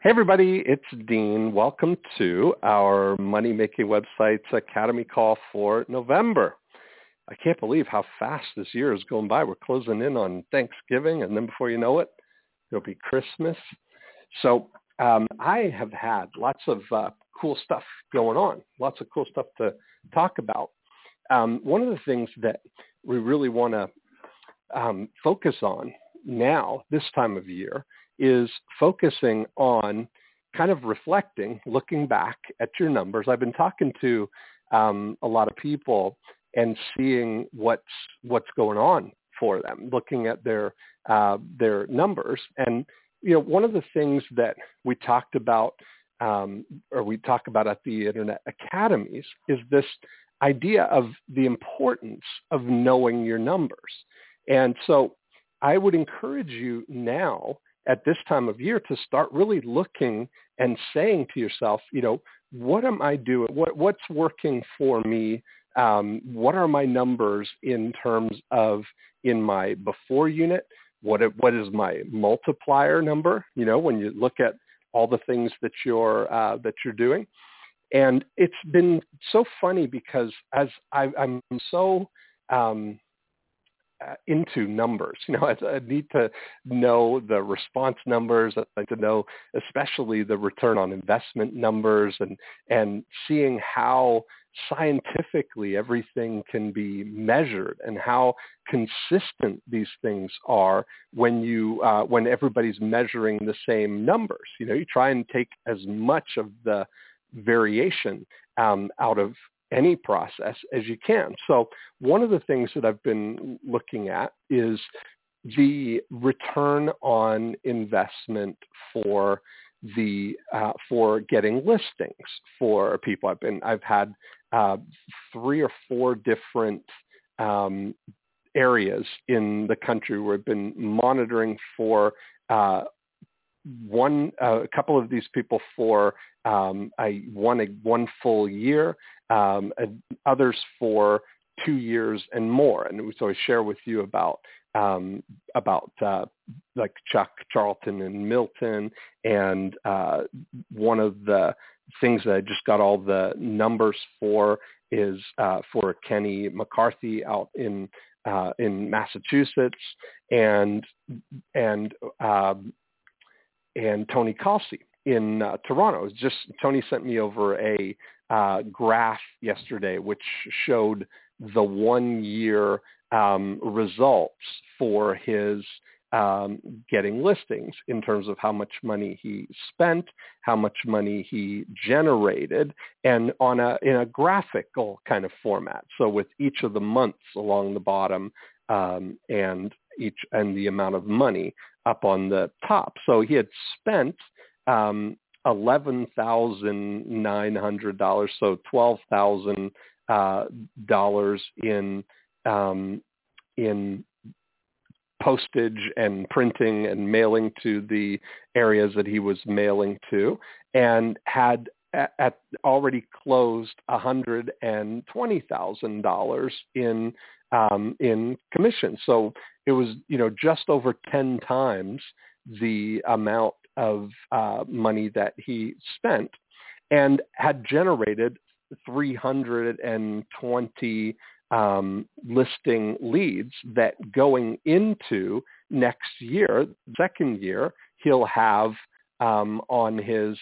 Hey everybody, it's Dean. Welcome to our Money Making Websites Academy call for November. I can't believe how fast this year is going by. We're closing in on Thanksgiving, and then before you know it, it'll be Christmas. So I have had lots of cool stuff going on, lots of cool stuff to talk about. One of the things that we really want to focus on now, this time of year, is focusing on kind of reflecting, looking back at your numbers. I've been talking to a lot of people and seeing what's going on for them, looking at their numbers. And one of the things that we talked about, or we talk about at the Internet Academies, is this idea of the importance of knowing your numbers. And so I would encourage you now, at this time of year, to start really looking and saying to yourself, what am I doing? What's working for me? What are my numbers in terms of in my before unit? What is my multiplier number? When you look at all the things that you're doing. And it's been so funny because as I'm so into numbers. I need to know the response numbers. I like to know especially the return on investment numbers and seeing how scientifically everything can be measured and how consistent these things are when everybody's measuring the same numbers. You try and take as much of the variation out of any process as you can. So one of the things that I've been looking at is the return on investment for getting listings for people. I've had 3 or 4 different areas in the country where I've been monitoring for a couple of these people for one full year, others for 2 years and more. And so I share with you about like Chuck Charlton and Milton, and one of the things that I just got all the numbers for is for Kenny McCarthy out in Massachusetts, and Tony Kalsi in Toronto. Tony sent me over a graph yesterday which showed the 1 year results for his getting listings in terms of how much money he spent, how much money he generated, and in a graphical kind of format. So with each of the months along the bottom and the amount of money up on the top. So he had spent $11,900, so $12,000 in postage and printing and mailing to the areas that he was mailing to, and had already closed $120,000 in commission. So it was just over 10 times the amount of money that he spent, and had generated 320 listing leads that going into next year, second year, he'll have on his,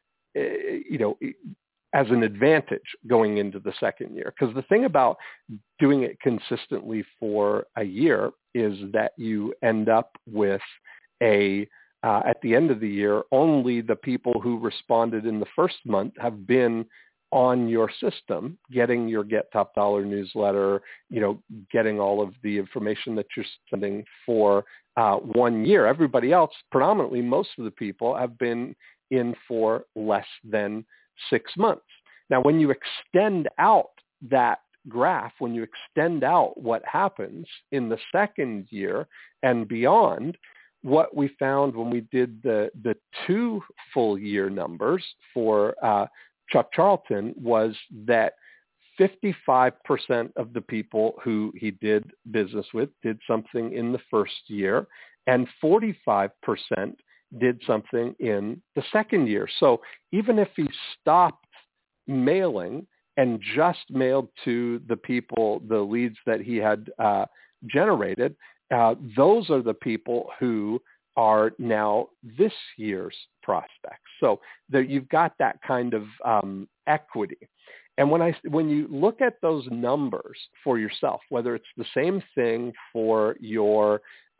as an advantage going into the second year. Because the thing about doing it consistently for a year is that you end up with at the end of the year, only the people who responded in the first month have been on your system, getting your Get Top Dollar newsletter, getting all of the information that you're sending for 1 year. Everybody else, predominantly most of the people, have been in for less than 6 months. Now, when you extend out that graph, when you extend out what happens in the second year and beyond, what we found when we did the 2 full year numbers for Chuck Charlton was that 55% of the people who he did business with did something in the first year, and 45% did something in the second year. So even if he stopped mailing and just mailed to the people, the leads that he had generated, those are the people who are now this year's prospects. So there, you've got that kind of equity. And when you look at those numbers for yourself, whether it's the same thing for your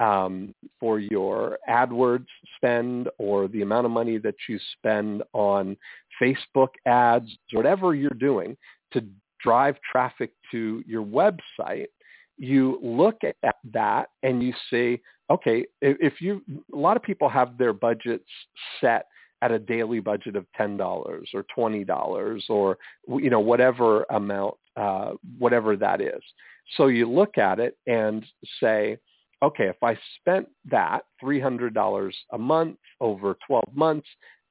AdWords spend or the amount of money that you spend on Facebook ads, whatever you're doing to drive traffic to your website, you look at that and you say, okay, a lot of people have their budgets set at a daily budget of $10 or $20 or, whatever amount, whatever that is. So you look at it and say, okay, if I spent that $300 a month over 12 months,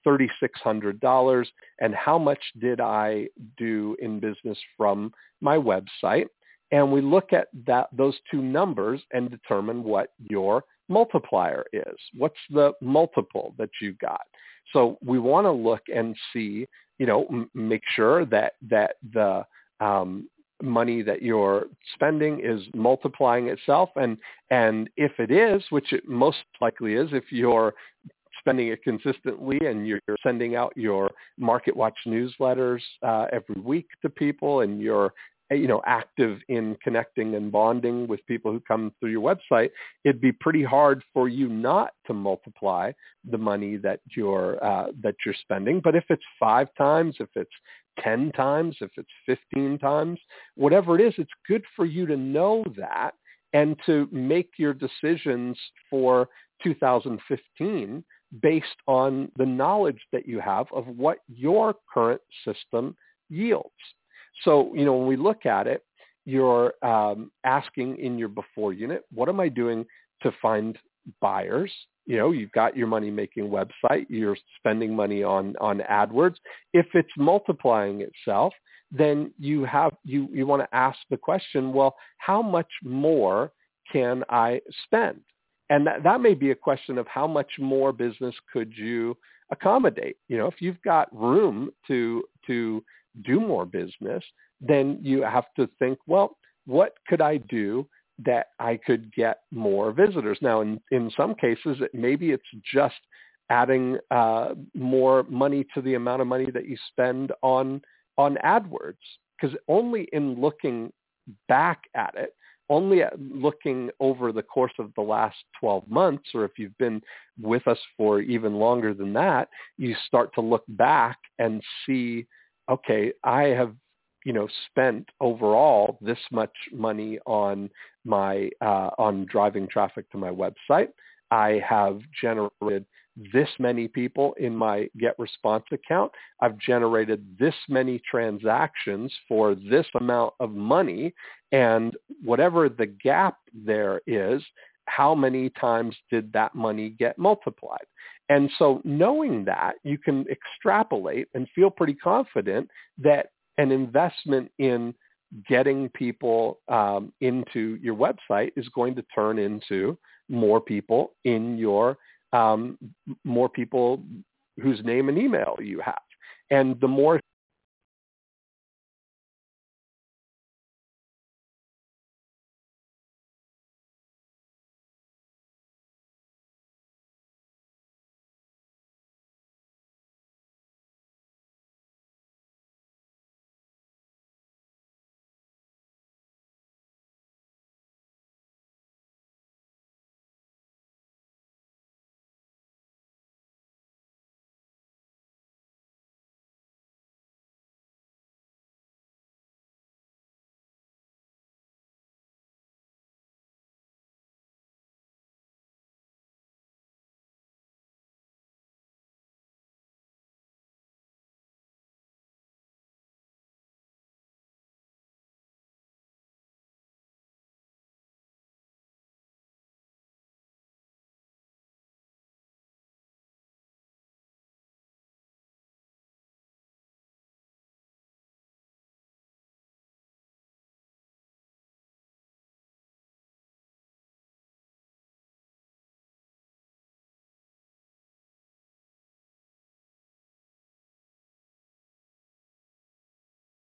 $3,600, and how much did I do in business from my website? And we look at those two numbers and determine what your multiplier is. What's the multiple that you got? So we want to look and see, make sure that the money that you're spending is multiplying itself. And if it is, which it most likely is, if you're spending it consistently and you're sending out your MarketWatch newsletters every week to people and you're active in connecting and bonding with people who come through your website, it'd be pretty hard for you not to multiply the money that you're spending. But if it's 5 times, if it's 10 times, if it's 15 times, whatever it is, it's good for you to know that and to make your decisions for 2015 based on the knowledge that you have of what your current system yields. So, when we look at it, you're asking in your before unit, what am I doing to find buyers? You've got your money-making website. You're spending money on AdWords. If it's multiplying itself, then you want to ask the question, well, how much more can I spend? And that may be a question of how much more business could you accommodate. If you've got room to do more business, then you have to think, well, what could I do that I could get more visitors? Now, in some cases, maybe it's just adding more money to the amount of money that you spend on AdWords, because only in looking back at it, only looking over the course of the last 12 months, or if you've been with us for even longer than that, you start to look back and see, okay, I have, spent overall this much money on my on driving traffic to my website. I have generated this many people in my GetResponse account. I've generated this many transactions for this amount of money, and whatever the gap there is, how many times did that money get multiplied? And so knowing that, you can extrapolate and feel pretty confident that an investment in getting people into your website is going to turn into more people in your more people whose name and email you have. And the more